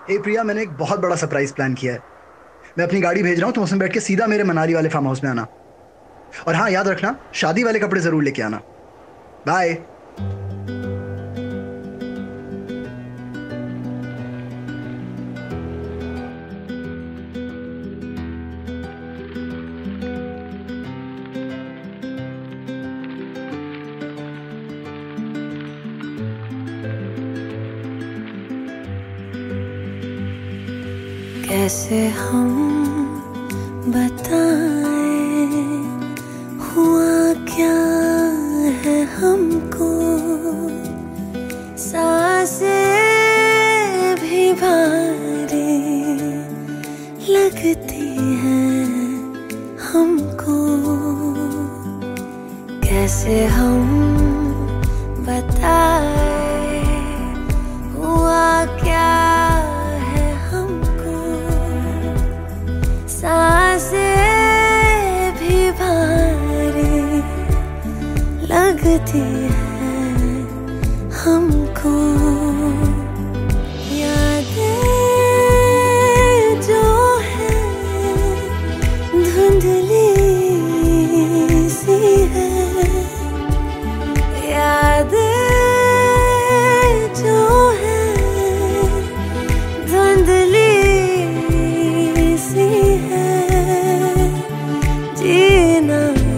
ए प्रिया, मैंने एक बहुत बड़ा सरप्राइज प्लान किया है। मैं अपनी गाड़ी भेज रहा हूँ, तुम उसमें बैठ के सीधा मेरे मनाली वाले फार्म हाउस में आना। और हाँ, याद रखना, शादी वाले कपड़े जरूर लेके आना। बाय। कैसे हम बताएं हुआ क्या है हमको, सांसें भी भारी लगती हैं हमको। कैसे हम बताएं हुआ क्या है हमको, सांसें भी भारी लगती हैं हमको। यादें जो है धुंधली सी है, यादें जो है धुंधली सी है। जीना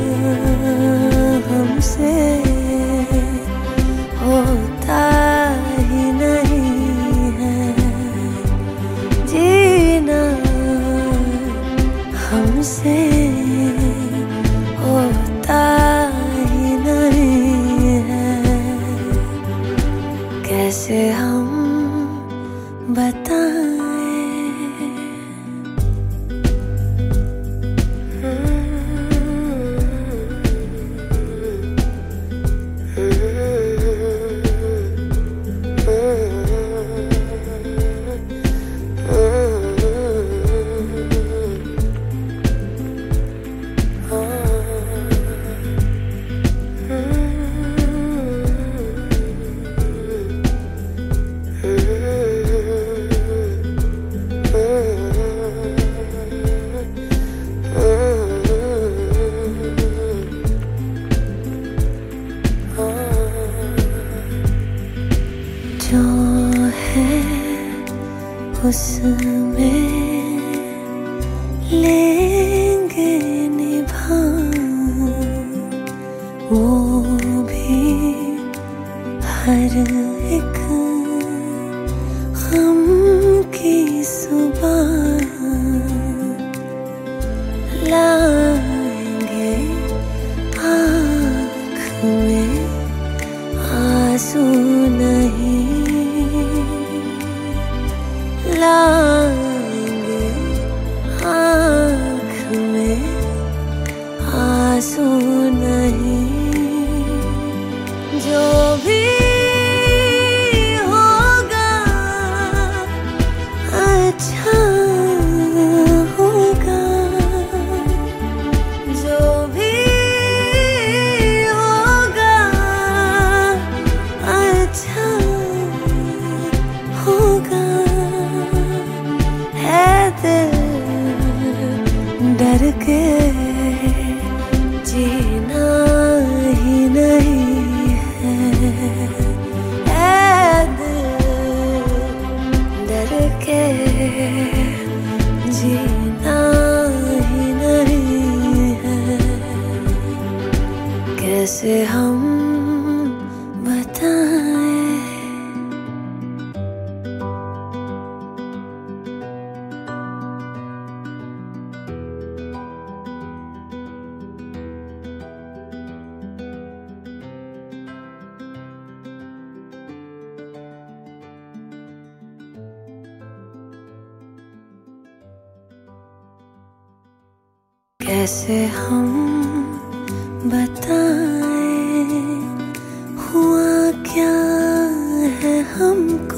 हमसे होता ही नहीं है, जीना हमसे होता ही नहीं है। कैसे हम बताएं। जो है उसमें लेंगे निभा, वो भी हर एक गम की सुबह लाएंगे आँख में आंसू नहीं, लाएंगे आँख में आंसू नहीं। जो भी होगा अच्छा होगा, जो भी होगा अच्छा होगा। है दिल डर के जीना ही नहीं है, दिल डर के जीना ही नहीं है। कैसे हम बताएं। कैसे हम बताएं हुआ क्या है हमको,